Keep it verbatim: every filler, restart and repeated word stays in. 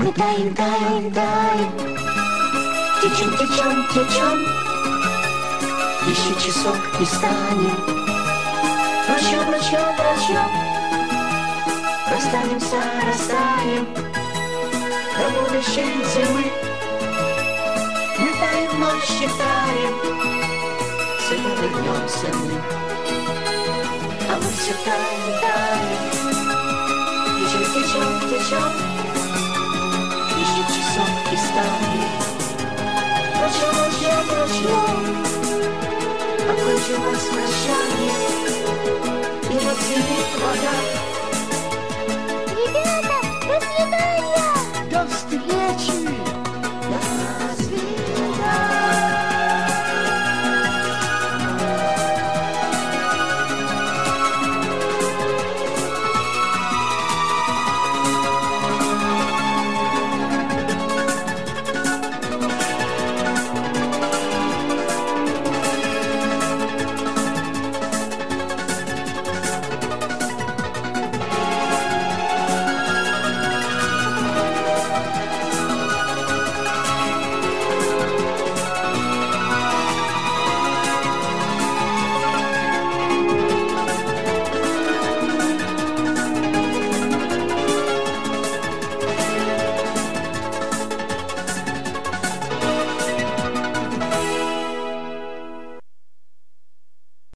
Мы таем, таем, таем, течем, течем, течем, еще часок и станем ручьем, ручьем, ручьем. Растаемся, растаем до будущей зимы. Мы таем, ночь считаем, снова вернемся мы. А мы все таем, таем, течем, течем, течем, еще часок и станем ручьем, ручьем, ручьем. Окончилось прощание, и вот зимит вода. Ребята, до свидания! До встречи!